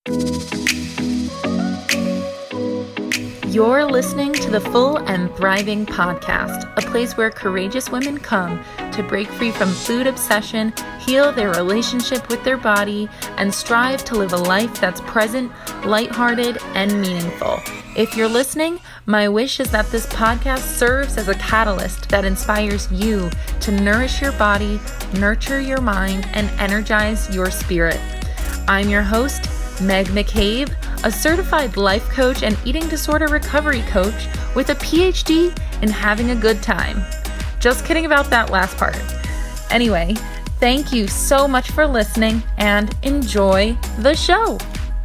You're listening to the Full and Thriving Podcast, a place where courageous women come to break free from food obsession, heal their relationship with their body, and strive to live a life that's present, lighthearted, and meaningful. If you're listening, my wish is that this podcast serves as a catalyst that inspires you to nourish your body, nurture your mind, and energize your spirit. I'm your host, Meg McCabe, a certified life coach and eating disorder recovery coach with a PhD in having a good time. Just kidding about that last part. Anyway, thank you so much for listening and enjoy the show.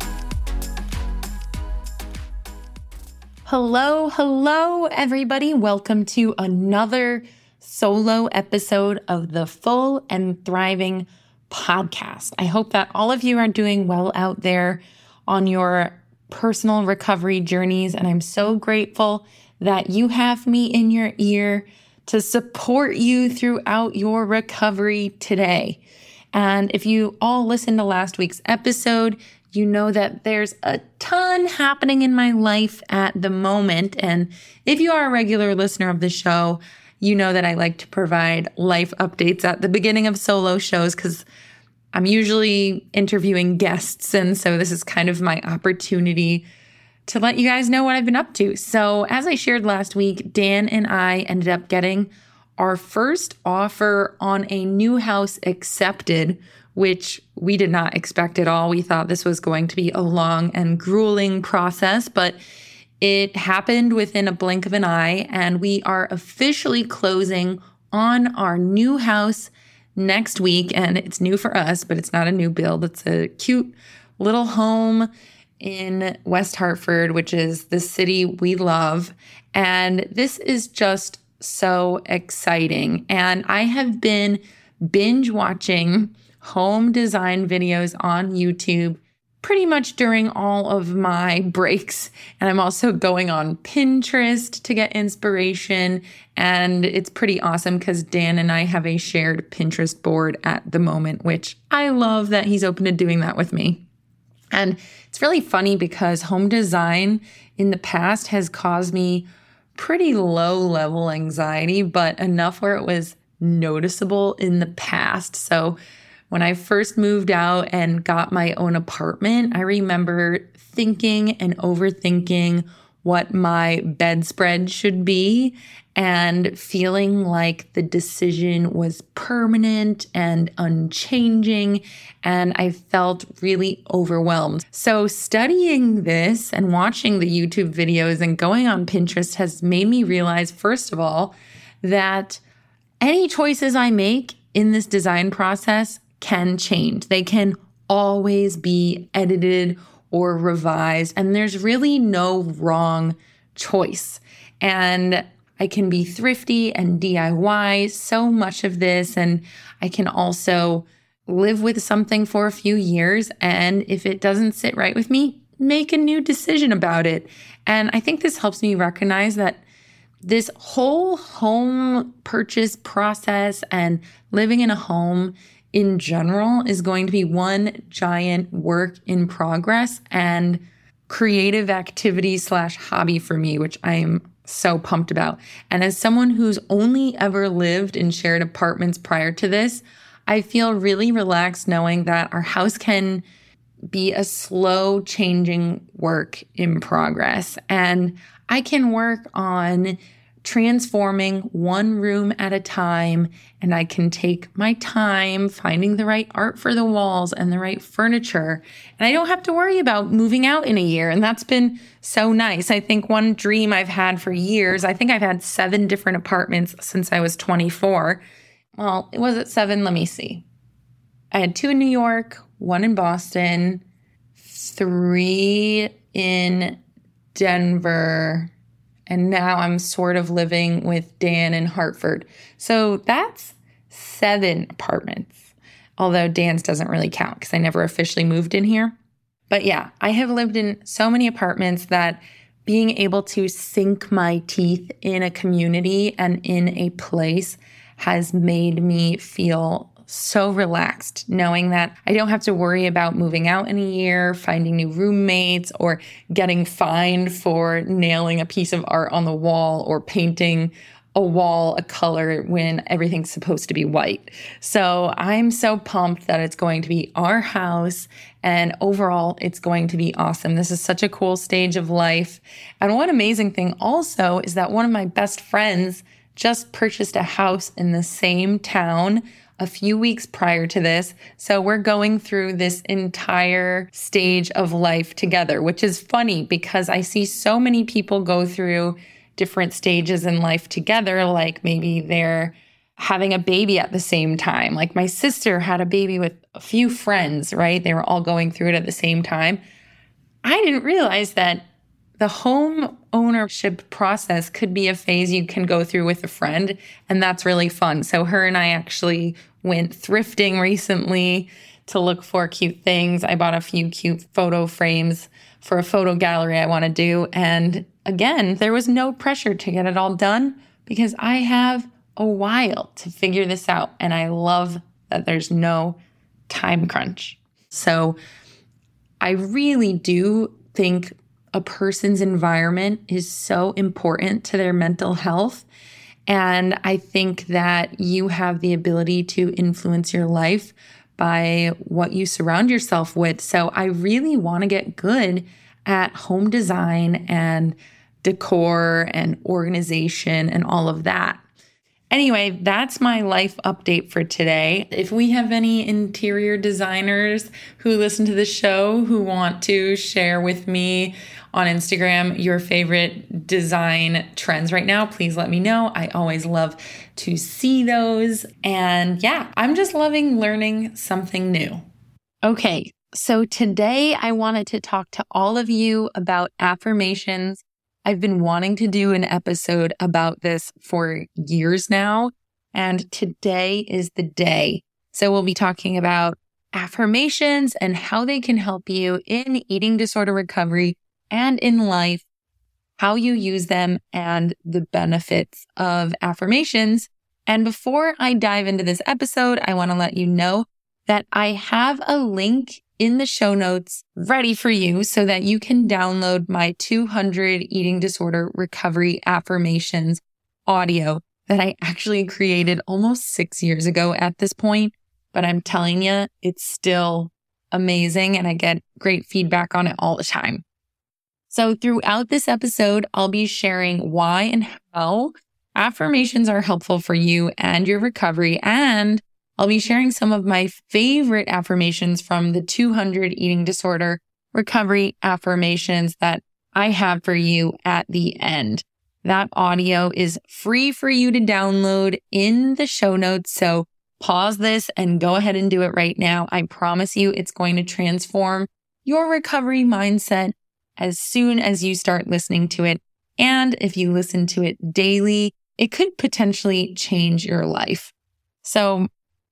Hello, everybody. Welcome to another solo episode of the Full and Thriving Podcast. I hope that all of you are doing well out there on your personal recovery journeys, and I'm so grateful that you have me in your ear to support you throughout your recovery today. And if you all listened to last week's episode, you know that there's a ton happening in my life at the moment. And if you are a regular listener of the show, you know that I like to provide life updates at the beginning of solo shows because I'm usually interviewing guests. And so this is kind of my opportunity to let you guys know what I've been up to. So as I shared last week, Dan and I ended up getting our first offer on a new house accepted, which we did not expect at all. We thought this was going to be a long and grueling process, but it happened within a blink of an eye, and we are officially closing on our new house next week. And it's new for us, but it's not a new build. It's a cute little home in West Hartford, which is the city we love. And this is just so exciting. And I have been binge watching home design videos on YouTube pretty much during all of my breaks. And I'm also going on Pinterest to get inspiration. And it's pretty awesome because Dan and I have a shared Pinterest board at the moment, which I love that he's open to doing that with me. And it's really funny because home design in the past has caused me pretty low level anxiety, but enough where it was noticeable in the past. So when I first moved out and got my own apartment, I remember thinking and overthinking what my bedspread should be and feeling like the decision was permanent and unchanging, and I felt really overwhelmed. So studying this and watching the YouTube videos and going on Pinterest has made me realize, first of all, that any choices I make in this design process can change. They can always be edited or revised, and there's really no wrong choice. And I can be thrifty and DIY so much of this, and I can also live with something for a few years, and if it doesn't sit right with me, make a new decision about it. And I think this helps me recognize that this whole home purchase process and living in a home in general is going to be one giant work in progress and creative activity / hobby for me, which I'm so pumped about. And as someone who's only ever lived in shared apartments prior to this, I feel really relaxed knowing that our house can be a slow changing work in progress. And I can work on transforming one room at a time, and I can take my time finding the right art for the walls and the right furniture. And I don't have to worry about moving out in a year. And that's been so nice. I think one dream I've had for years, I think I've had 7 different apartments since I was 24. Well, was it 7? Let me see. I had 2 in New York, 1 in Boston, 3 in Denver, and now I'm sort of living with Dan in Hartford. So that's 7 apartments, although Dan's doesn't really count because I never officially moved in here. But yeah, I have lived in so many apartments that being able to sink my teeth in a community and in a place has made me feel so relaxed knowing that I don't have to worry about moving out in a year, finding new roommates, or getting fined for nailing a piece of art on the wall or painting a wall a color when everything's supposed to be white. So I'm so pumped that it's going to be our house, and overall it's going to be awesome. This is such a cool stage of life. And one amazing thing also is that one of my best friends just purchased a house in the same town a few weeks prior to this. So we're going through this entire stage of life together, which is funny because I see so many people go through different stages in life together. Like maybe they're having a baby at the same time. Like my sister had a baby with a few friends, right? They were all going through it at the same time. I didn't realize that the home ownership process could be a phase you can go through with a friend, and that's really fun. So her and I actually went thrifting recently to look for cute things. I bought a few cute photo frames for a photo gallery I want to do. And again, there was no pressure to get it all done because I have a while to figure this out. And I love that there's no time crunch. So I really do think a person's environment is so important to their mental health. And I think that you have the ability to influence your life by what you surround yourself with. So I really want to get good at home design and decor and organization and all of that. Anyway, that's my life update for today. If we have any interior designers who listen to the show who want to share with me on Instagram your favorite design trends right now, please let me know. I always love to see those. And yeah, I'm just loving learning something new. Okay, so today I wanted to talk to all of you about affirmations. I've been wanting to do an episode about this for years now, and today is the day. So we'll be talking about affirmations and how they can help you in eating disorder recovery and in life, how you use them, and the benefits of affirmations. And before I dive into this episode, I want to let you know that I have a link in the show notes ready for you so that you can download my 200 eating disorder recovery affirmations audio that I actually created almost 6 years ago at this point. But I'm telling you, it's still amazing and I get great feedback on it all the time. So throughout this episode, I'll be sharing why and how affirmations are helpful for you and your recovery, and I'll be sharing some of my favorite affirmations from the 200 eating disorder recovery affirmations that I have for you at the end. That audio is free for you to download in the show notes. So pause this and go ahead and do it right now. I promise you it's going to transform your recovery mindset as soon as you start listening to it. And if you listen to it daily, it could potentially change your life. So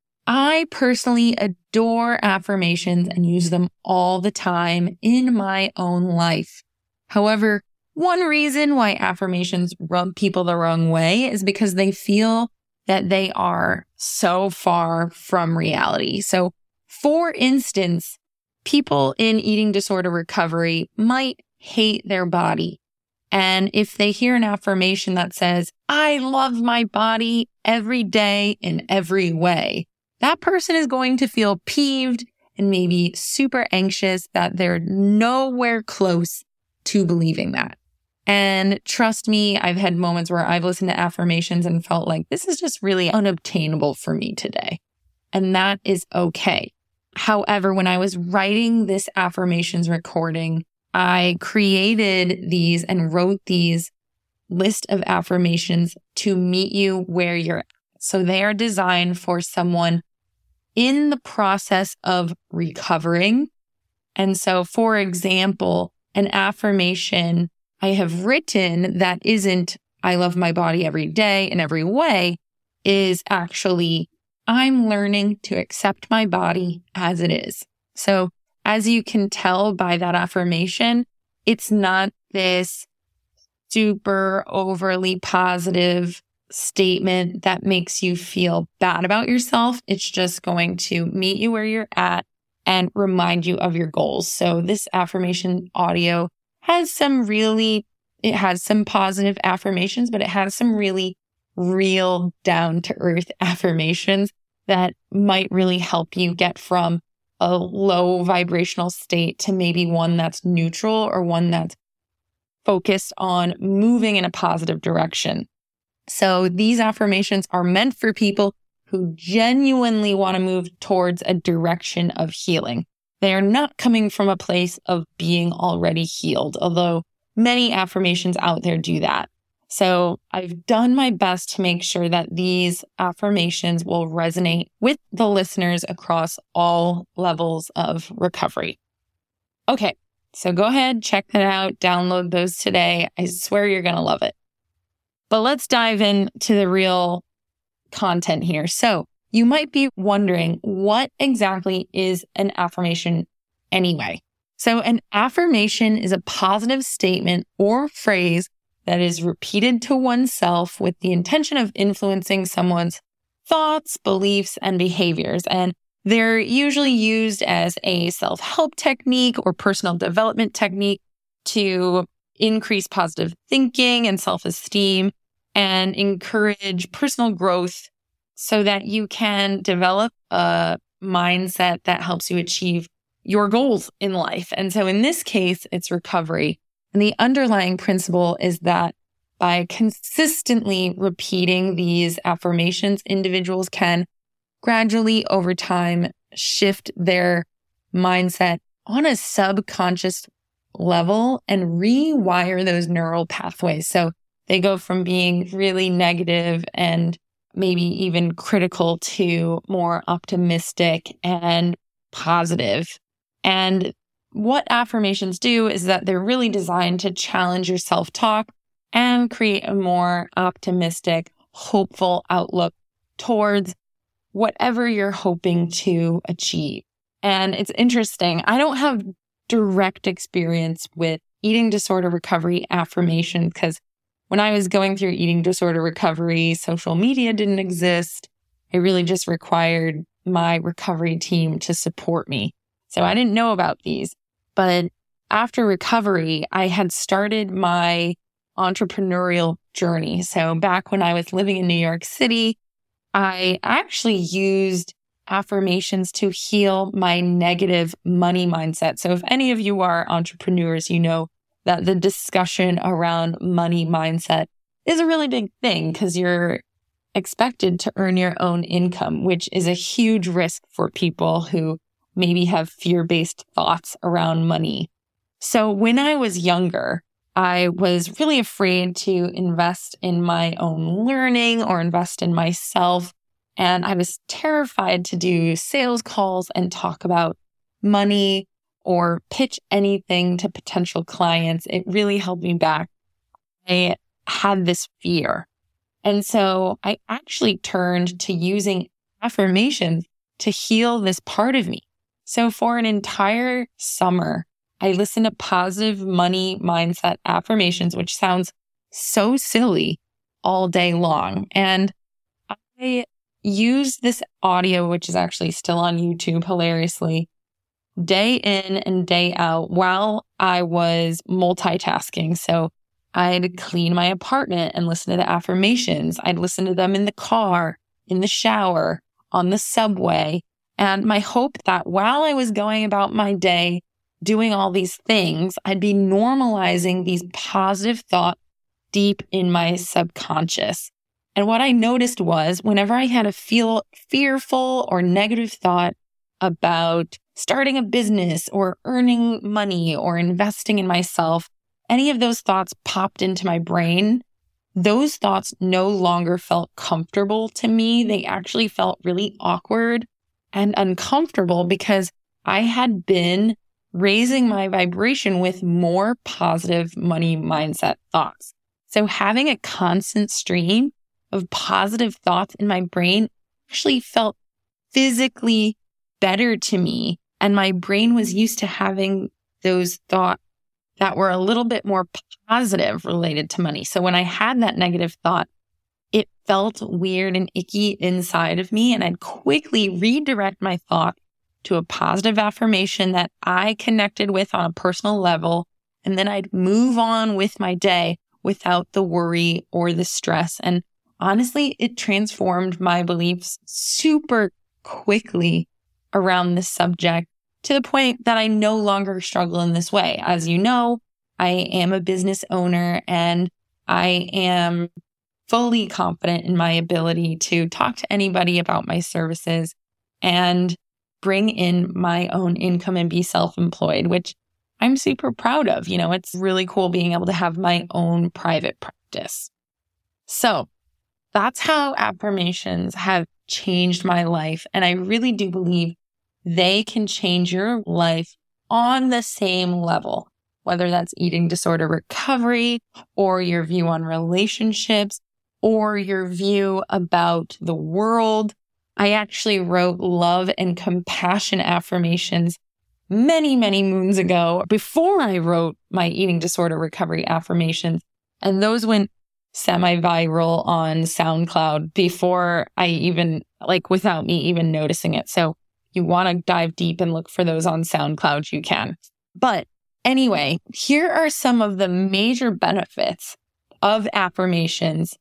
I personally adore affirmations and use them all the time in my own life. However, one reason why affirmations rub people the wrong way is because they feel that they are so far from reality. So, for instance, people in eating disorder recovery might hate their body. And if they hear an affirmation that says, "I love my body every day in every way," that person is going to feel peeved and maybe super anxious that they're nowhere close to believing that. And trust me, I've had moments where I've listened to affirmations and felt like this is just really unobtainable for me today. And that is okay. However, when I was writing this affirmations recording, I created these and wrote these list of affirmations to meet you where you're at. So they are designed for someone in the process of recovering. And so, for example, an affirmation I have written that isn't, "I love my body every day in every way," is actually, "I'm learning to accept my body as it is." So as you can tell by that affirmation, it's not this super overly positive statement that makes you feel bad about yourself. It's just going to meet you where you're at and remind you of your goals. So this affirmation audio has it has some positive affirmations, but it has some really real down to earth affirmations that might really help you get from a low vibrational state to maybe one that's neutral or one that's focused on moving in a positive direction. So these affirmations are meant for people who genuinely want to move towards a direction of healing. They are not coming from a place of being already healed, although many affirmations out there do that. So I've done my best to make sure that these affirmations will resonate with the listeners across all levels of recovery. Okay, so go ahead, check that out, download those today. I swear you're going to love it. But let's dive into the real content here. So you might be wondering, what exactly is an affirmation anyway? So an affirmation is a positive statement or phrase that is repeated to oneself with the intention of influencing someone's thoughts, beliefs, and behaviors. And they're usually used as a self-help technique or personal development technique to increase positive thinking and self-esteem and encourage personal growth so that you can develop a mindset that helps you achieve your goals in life. And so in this case, it's recovery. And the underlying principle is that by consistently repeating these affirmations, individuals can gradually over time shift their mindset on a subconscious level and rewire those neural pathways. So they go from being really negative and maybe even critical to more optimistic and positive. And what affirmations do is that they're really designed to challenge your self-talk and create a more optimistic, hopeful outlook towards whatever you're hoping to achieve. And it's interesting. I don't have direct experience with eating disorder recovery affirmation because when I was going through eating disorder recovery, social media didn't exist. I really just required my recovery team to support me. So I didn't know about these. But after recovery, I had started my entrepreneurial journey. So back when I was living in New York City, I actually used affirmations to heal my negative money mindset. So if any of you are entrepreneurs, you know that the discussion around money mindset is a really big thing because you're expected to earn your own income, which is a huge risk for people who maybe have fear-based thoughts around money. So when I was younger, I was really afraid to invest in my own learning or invest in myself. And I was terrified to do sales calls and talk about money or pitch anything to potential clients. It really held me back. I had this fear. And so I actually turned to using affirmations to heal this part of me. So for an entire summer, I listened to positive money mindset affirmations, which sounds so silly, all day long. And I used this audio, which is actually still on YouTube hilariously, day in and day out while I was multitasking. So I'd clean my apartment and listen to the affirmations. I'd listen to them in the car, in the shower, on the subway. And my hope that while I was going about my day doing all these things, I'd be normalizing these positive thoughts deep in my subconscious. And what I noticed was whenever I had a fearful or negative thought about starting a business or earning money or investing in myself, any of those thoughts popped into my brain. Those thoughts no longer felt comfortable to me. They actually felt really awkward and uncomfortable because I had been raising my vibration with more positive money mindset thoughts. So having a constant stream of positive thoughts in my brain actually felt physically better to me. And my brain was used to having those thoughts that were a little bit more positive related to money. So when I had that negative thought, it felt weird and icky inside of me. And I'd quickly redirect my thought to a positive affirmation that I connected with on a personal level. And then I'd move on with my day without the worry or the stress. And honestly, it transformed my beliefs super quickly around this subject to the point that I no longer struggle in this way. As you know, I am a business owner and I am fully confident in my ability to talk to anybody about my services and bring in my own income and be self-employed, which I'm super proud of. It's really cool being able to have my own private practice. So that's how affirmations have changed my life. And I really do believe they can change your life on the same level, whether that's eating disorder recovery or your view on relationships or your view about the world. I actually wrote love and compassion affirmations many, many moons ago before I wrote my eating disorder recovery affirmations. And those went semi-viral on SoundCloud before I even, without me even noticing it. So you want to dive deep and look for those on SoundCloud, you can. But anyway, here are some of the major benefits of affirmations,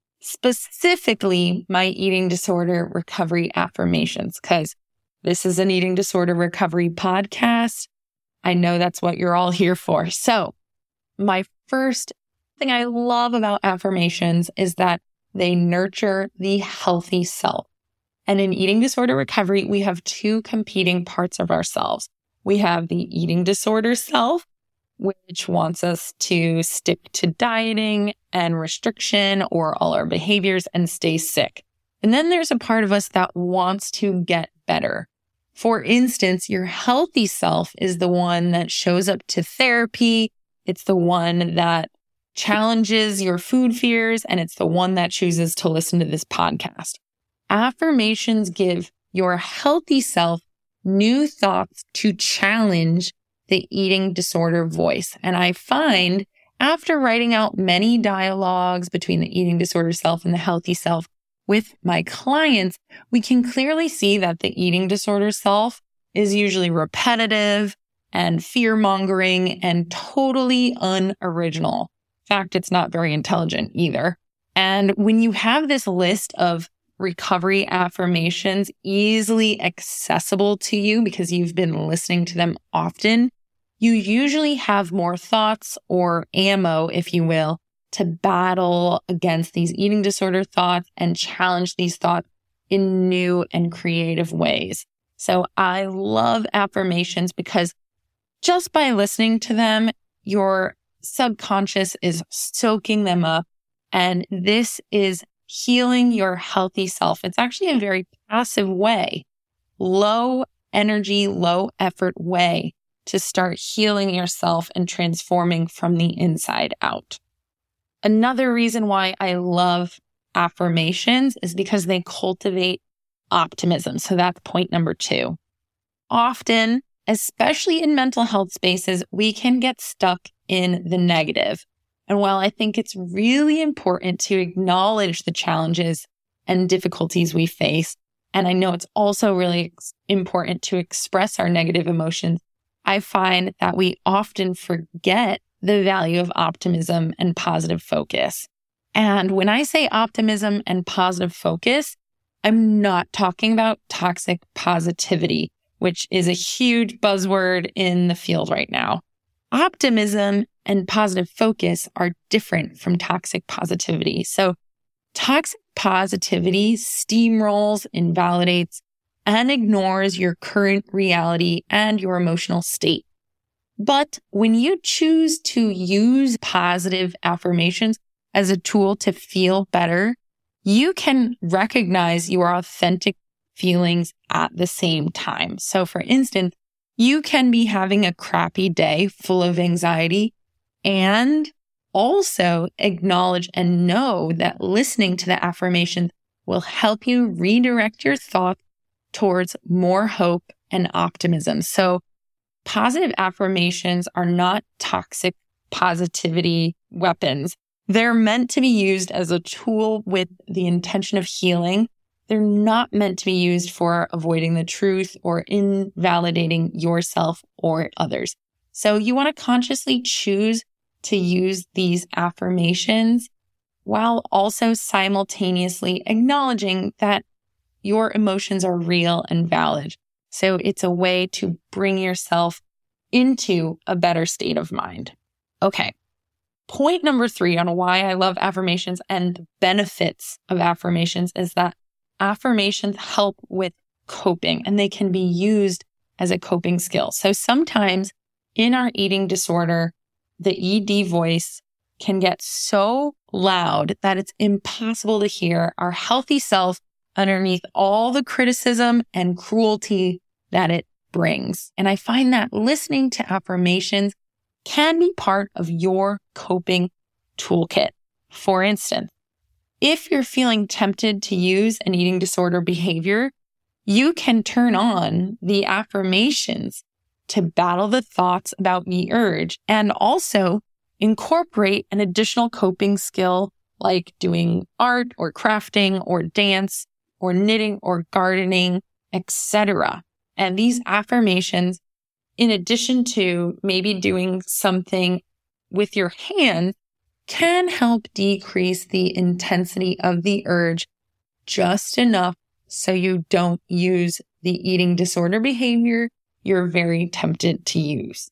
specifically my eating disorder recovery affirmations, because this is an eating disorder recovery podcast. I know that's what you're all here for. So my first thing I love about affirmations is that they nurture the healthy self. And in eating disorder recovery, we have two competing parts of ourselves. We have the eating disorder self, which wants us to stick to dieting and restriction or all our behaviors and stay sick. And then there's a part of us that wants to get better. For instance, your healthy self is the one that shows up to therapy. It's the one that challenges your food fears, and it's the one that chooses to listen to this podcast. Affirmations give your healthy self new thoughts to challenge the eating disorder voice. And I find after writing out many dialogues between the eating disorder self and the healthy self with my clients, we can clearly see that the eating disorder self is usually repetitive and fear-mongering and totally unoriginal. In fact, it's not very intelligent either. And when you have this list of recovery affirmations easily accessible to you because you've been listening to them often, you usually have more thoughts or ammo, if you will, to battle against these eating disorder thoughts and challenge these thoughts in new and creative ways. So I love affirmations because just by listening to them, your subconscious is soaking them up. And this is healing your healthy self. It's actually a very passive way, low energy, low effort way to start healing yourself and transforming from the inside out. Another reason why I love affirmations is because they cultivate optimism. So that's point number 2. Often, especially in mental health spaces, we can get stuck in the negative. And while I think it's really important to acknowledge the challenges and difficulties we face, and I know it's also really important to express our negative emotions, I find that we often forget the value of optimism and positive focus. And when I say optimism and positive focus, I'm not talking about toxic positivity, which is a huge buzzword in the field right now. Optimism and positive focus are different from toxic positivity. So toxic positivity steamrolls, invalidates, and ignores your current reality and your emotional state. But when you choose to use positive affirmations as a tool to feel better, you can recognize your authentic feelings at the same time. So for instance, you can be having a crappy day full of anxiety and also acknowledge and know that listening to the affirmations will help you redirect your thoughts towards more hope and optimism. So positive affirmations are not toxic positivity weapons. They're meant to be used as a tool with the intention of healing. They're not meant to be used for avoiding the truth or invalidating yourself or others. So you want to consciously choose to use these affirmations while also simultaneously acknowledging that your emotions are real and valid. So it's a way to bring yourself into a better state of mind. Okay. Point number 3 on why I love affirmations and the benefits of affirmations is that affirmations help with coping and they can be used as a coping skill. So sometimes in our eating disorder, the ED voice can get so loud that it's impossible to hear our healthy self underneath all the criticism and cruelty that it brings. And I find that listening to affirmations can be part of your coping toolkit. For instance, if you're feeling tempted to use an eating disorder behavior, you can turn on the affirmations to battle the thoughts about the urge and also incorporate an additional coping skill like doing art or crafting or dance or knitting or gardening, etc. And these affirmations, in addition to maybe doing something with your hands, can help decrease the intensity of the urge just enough so you don't use the eating disorder behavior you're very tempted to use.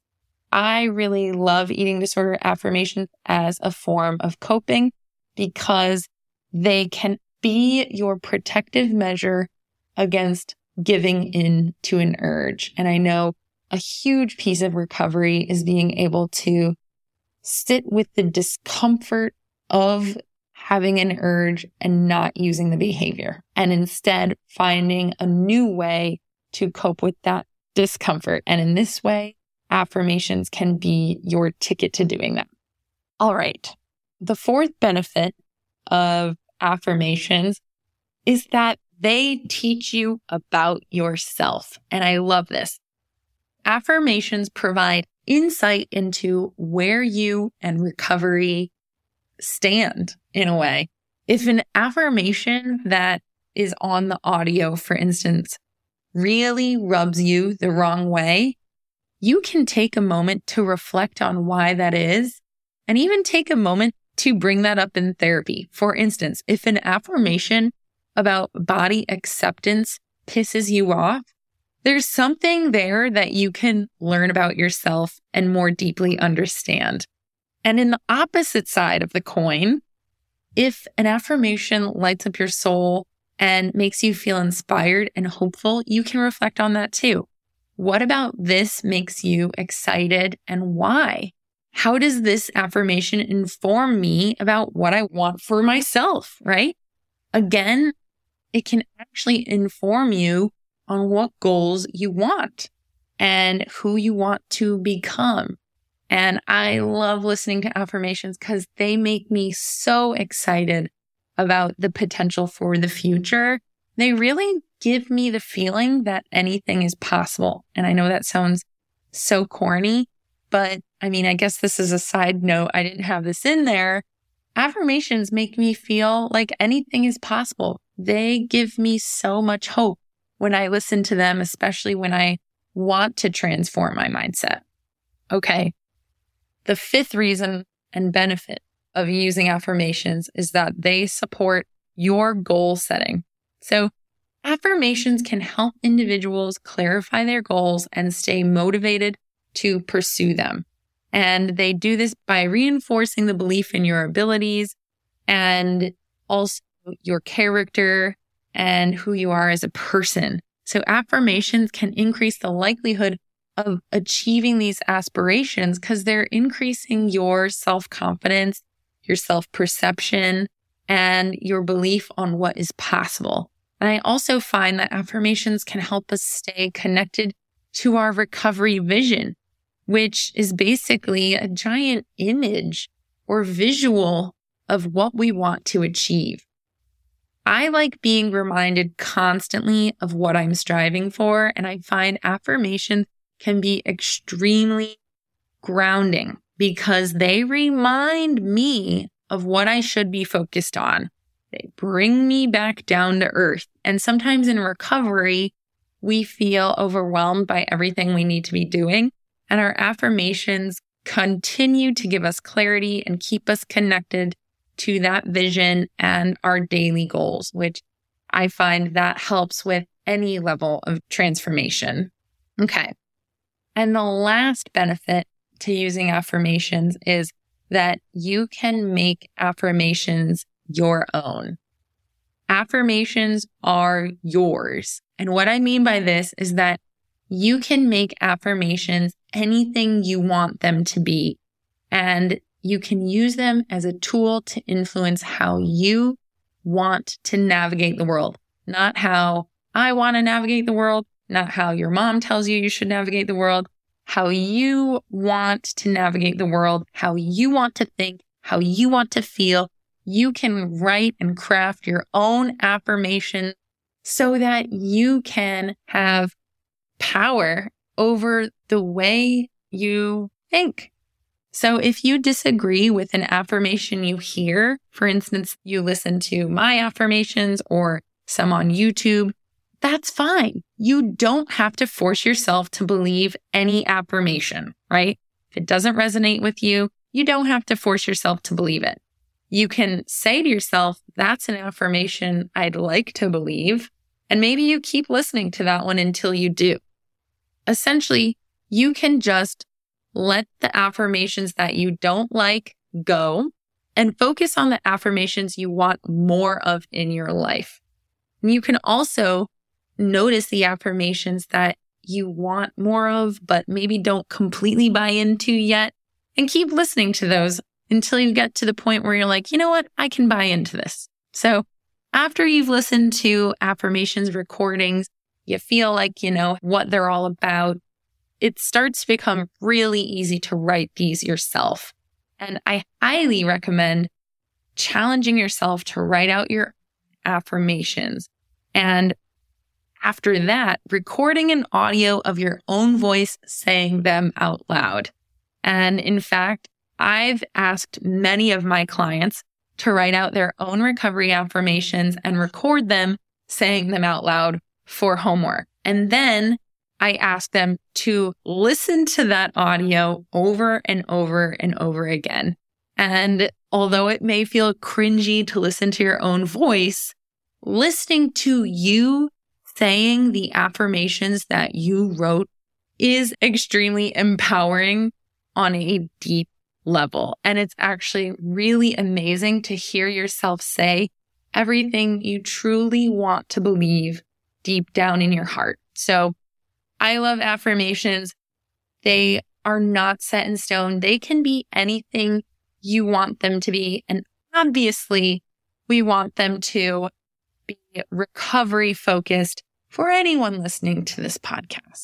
I really love eating disorder affirmations as a form of coping because they can be your protective measure against giving in to an urge. And I know a huge piece of recovery is being able to sit with the discomfort of having an urge and not using the behavior, and instead finding a new way to cope with that discomfort. And in this way, affirmations can be your ticket to doing that. All right. The 4th benefit of affirmations is that they teach you about yourself. And I love this. Affirmations provide insight into where you and recovery stand in a way. If an affirmation that is on the audio, for instance, really rubs you the wrong way, you can take a moment to reflect on why that is, and even take a moment to bring that up in therapy. For instance, if an affirmation about body acceptance pisses you off, there's something there that you can learn about yourself and more deeply understand. And in the opposite side of the coin, if an affirmation lights up your soul and makes you feel inspired and hopeful, you can reflect on that too. What about this makes you excited and why? How does this affirmation inform me about what I want for myself, right? Again, it can actually inform you on what goals you want and who you want to become. And I love listening to affirmations because they make me so excited about the potential for the future. They really give me the feeling that anything is possible. And I know that sounds so corny, but I mean, I guess this is a side note. I didn't have this in there. Affirmations make me feel like anything is possible. They give me so much hope when I listen to them, especially when I want to transform my mindset. Okay. The 5th reason and benefit of using affirmations is that they support your goal setting. So affirmations can help individuals clarify their goals and stay motivated to pursue them. And they do this by reinforcing the belief in your abilities and also your character and who you are as a person. So affirmations can increase the likelihood of achieving these aspirations because they're increasing your self-confidence, your self-perception, and your belief on what is possible. And I also find that affirmations can help us stay connected to our recovery vision, which is basically a giant image or visual of what we want to achieve. I like being reminded constantly of what I'm striving for, and I find affirmations can be extremely grounding because they remind me of what I should be focused on. They bring me back down to earth. And sometimes in recovery, we feel overwhelmed by everything we need to be doing. And our affirmations continue to give us clarity and keep us connected to that vision and our daily goals, which I find that helps with any level of transformation. Okay. And the last benefit to using affirmations is that you can make affirmations your own. Affirmations are yours. And what I mean by this is that you can make affirmations anything you want them to be. And you can use them as a tool to influence how you want to navigate the world. Not how I want to navigate the world, not how your mom tells you should navigate the world, how you want to navigate the world, how you want to think, how you want to feel. You can write and craft your own affirmation so that you can have power over the way you think. So if you disagree with an affirmation you hear, for instance, you listen to my affirmations or some on YouTube, that's fine. You don't have to force yourself to believe any affirmation, right? If it doesn't resonate with you, you don't have to force yourself to believe it. You can say to yourself, that's an affirmation I'd like to believe. And maybe you keep listening to that one until you do. Essentially, you can just let the affirmations that you don't like go and focus on the affirmations you want more of in your life. And you can also notice the affirmations that you want more of, but maybe don't completely buy into yet, and keep listening to those until you get to the point where you're like, you know what, I can buy into this. So after you've listened to affirmations recordings, you feel like you know what they're all about, it starts to become really easy to write these yourself. And I highly recommend challenging yourself to write out your affirmations. And after that, recording an audio of your own voice saying them out loud. And in fact, I've asked many of my clients to write out their own recovery affirmations and record them saying them out loud for homework. And then I ask them to listen to that audio over and over and over again. And although it may feel cringy to listen to your own voice, listening to you saying the affirmations that you wrote is extremely empowering on a deep level. And it's actually really amazing to hear yourself say everything you truly want to believe deep down in your heart. So I love affirmations. They are not set in stone. They can be anything you want them to be. And obviously, we want them to be recovery focused for anyone listening to this podcast.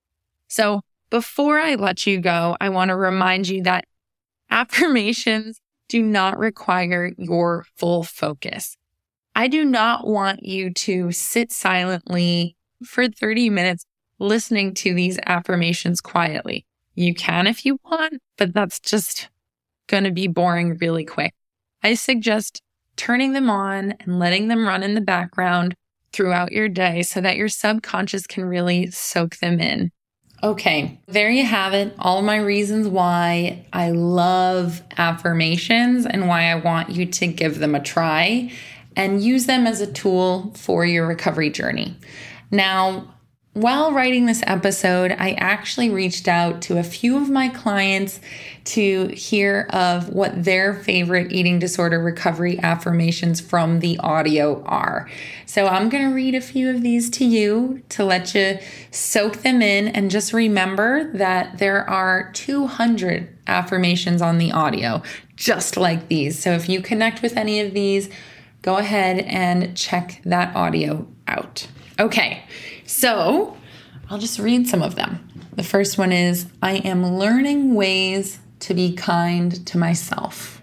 So before I let you go, I want to remind you that affirmations do not require your full focus. I do not want you to sit silently for 30 minutes listening to these affirmations quietly. You can if you want, but that's just going to be boring really quick. I suggest turning them on and letting them run in the background throughout your day so that your subconscious can really soak them in. Okay, there you have it. All my reasons why I love affirmations and why I want you to give them a try and use them as a tool for your recovery journey. Now, while writing this episode, I actually reached out to a few of my clients to hear of what their favorite eating disorder recovery affirmations from the audio are. So I'm going to read a few of these to you to let you soak them in. And just remember that there are 200 affirmations on the audio, just like these. So if you connect with any of these, go ahead and check that audio out. Okay, so I'll just read some of them. The first one is, I am learning ways to be kind to myself.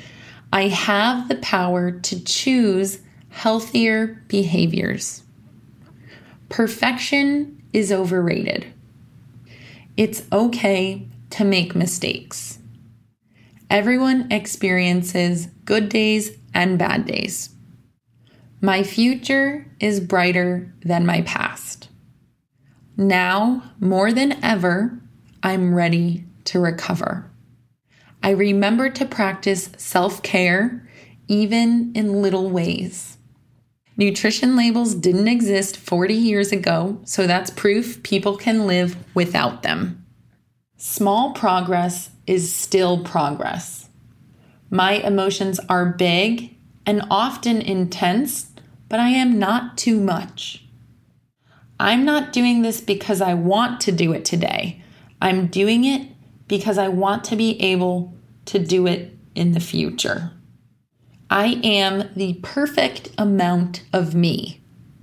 I have the power to choose healthier behaviors. Perfection is overrated. It's okay to make mistakes. Everyone experiences good days and bad days. My future is brighter than my past. Now, more than ever, I'm ready to recover. I remember to practice self-care, even in little ways. Nutrition labels didn't exist 40 years ago, so that's proof people can live without them. Small progress is still progress. My emotions are big and often intense, but I am not too much. I'm not doing this because I want to do it today. I'm doing it because I want to be able to do it in the future. I am the perfect amount of me.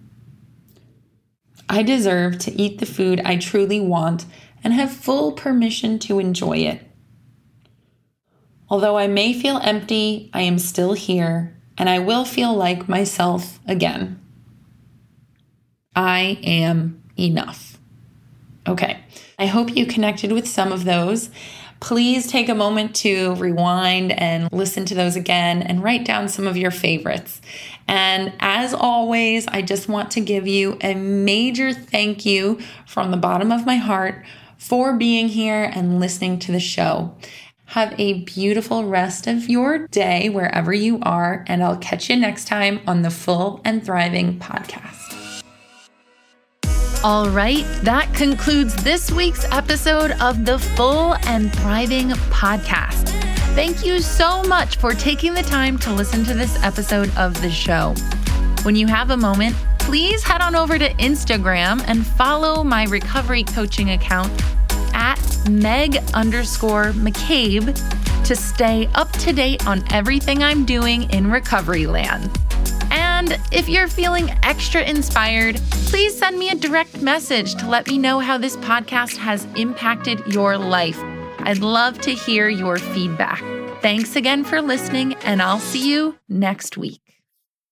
I deserve to eat the food I truly want and have full permission to enjoy it. Although I may feel empty, I am still here, and I will feel like myself again. I am enough. Okay, I hope you connected with some of those. Please take a moment to rewind and listen to those again and write down some of your favorites. And as always, I just want to give you a major thank you from the bottom of my heart for being here and listening to the show. Have a beautiful rest of your day wherever you are, and I'll catch you next time on the Full and Thriving podcast. All right, that concludes this week's episode of the Full and Thriving podcast. Thank you so much for taking the time to listen to this episode of the show. When you have a moment, please head on over to Instagram and follow my recovery coaching account at Meg_McCabe to stay up to date on everything I'm doing in recovery land. And if you're feeling extra inspired, please send me a direct message to let me know how this podcast has impacted your life. I'd love to hear your feedback. Thanks again for listening, and I'll see you next week.